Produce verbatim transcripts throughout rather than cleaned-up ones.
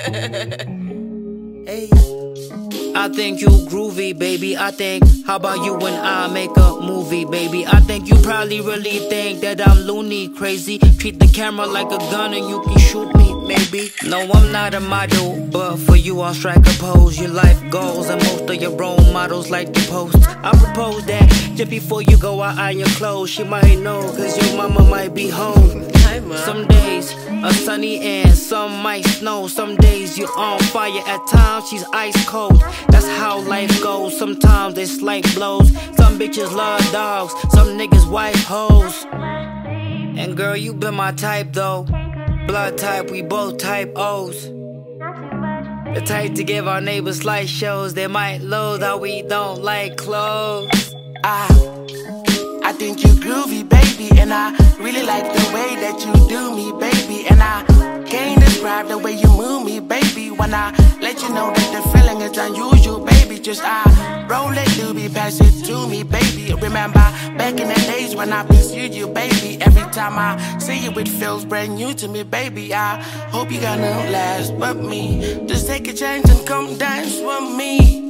Hey. I think you groovy, baby. I think, how about you and I make a movie, baby? I think you probably really think that I'm loony, crazy. Treat the camera like a gun and you can shoot me, maybe. No, I'm not a model, but for you I'll strike a pose. Your life goals and most of your role models like to post. I propose that just before you go out iron your clothes. She might know, cause your mama might be home. Some days are sunny and some might snow. Some days you're on fire, at times she's ice cold. That's how life goes, sometimes it's like blows. Some bitches love dogs, some niggas wife hoes. And girl, you been my type though. Blood type, we both type O's. The type to give our neighbors light shows. They might loathe how we don't like clothes. I, I think you groovy, baby, and I really like the way that you do me, baby. And I can't describe the way you move me, baby. When I let you know that the feeling is unusual, baby. Just I roll it, doobie, pass it to me, baby. Remember back in the days when I pursued you, baby. Every time I see you, it feels brand new to me, baby. I hope you got no last but me. Just take a chance and come dance with me.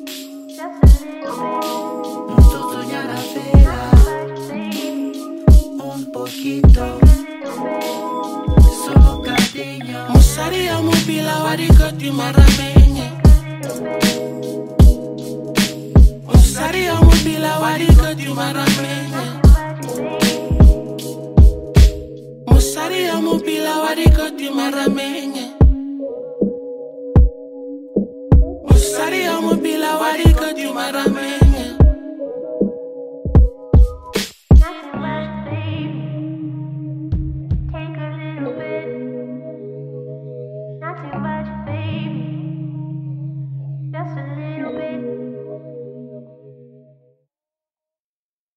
Musaria mupila warikoti maramenye. Musaria mupila warikoti maramenye. Musaria mupila warikoti maramenye.